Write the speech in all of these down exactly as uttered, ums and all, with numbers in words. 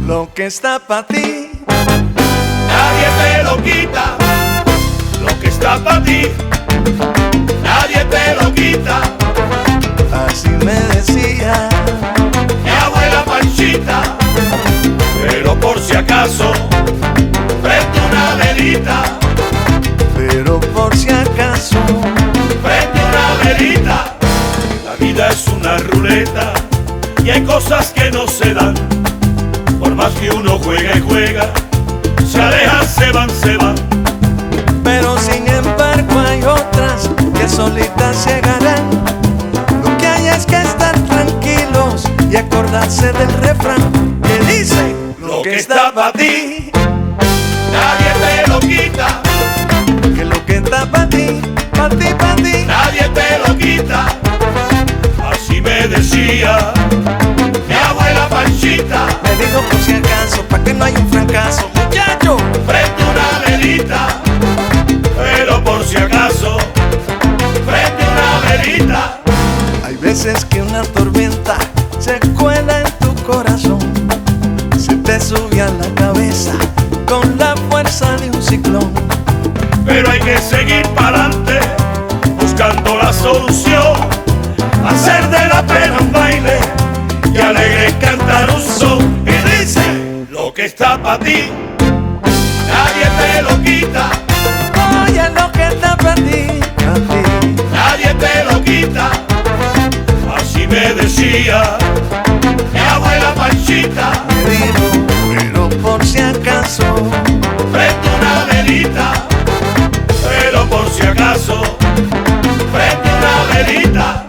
Lo que está pa' ti, nadie te lo quita. Lo que está pa' ti, nadie te lo quita. así me decía Mi abuela Panchita, pero por si acaso, prende una velita. Pero por si acaso, Prende una velita. La vida es una ruleta y hay cosas que no se dan. Por más que uno juega y juega, se alejan, se van, se van. pero sin embargo hay otras que solitas llegarán. Lo que hay es que estar tranquilos y acordarse del refrán que dice: Lo que está pa' ti, nadie te lo quita. que lo que está pa' ti, pa' ti, pa' ti, Nadie te lo quita. Así me decía mi abuela Panchita. me digo por si acaso, pa' que no haya un fracaso, muchacho. Prende una velita, pero por si acaso, prende una velita. Hay veces que una tormenta se cuela en tu corazón, se te sube a la cabeza con la fuerza de un ciclón. Pero hay que seguir para adelante, buscando la solución. Hacer de la pena un baile y alegre cantar un son. Y dice: lo que está pa' ti, nadie te lo quita. Oye, lo que está pa' ti, pa' ti, Nadie te lo quita. Así me decía mi abuela Panchita. me digo, pero por si acaso, Prende una velita, pero por si acaso, prende una velita.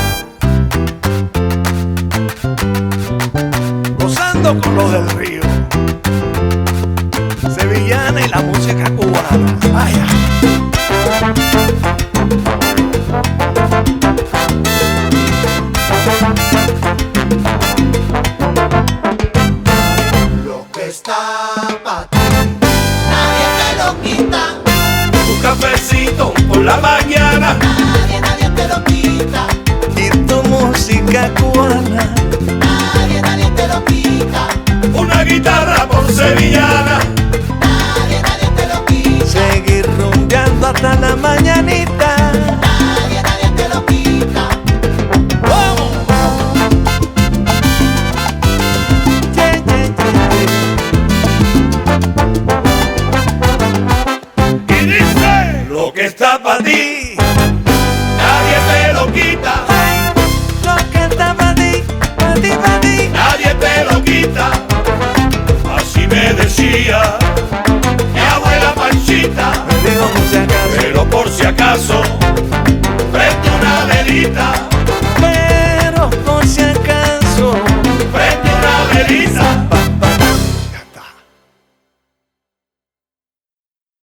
gozando con los del río, sevillana y la música cubana. Vaya. Lo que está pa' ti, nadie te lo quita. Un cafecito por la mañana, Nadie, nadie te lo quita. Y tu música cubana, Nadie, nadie te lo quita. una guitarra por sevillana. Nadie, nadie te lo quita. seguir rumbeando hasta la mañanita. Nadie, nadie te lo quita. ¡Vamos! Yeah, yeah, yeah. Y dice: lo que está pa' ti, nadie te lo quita. Ay, lo que está pa' ti, pa' ti, pa' ti. Nadie te lo quita. Así me decía mi abuela Panchita. Me digo por si acaso, Pero por si acaso,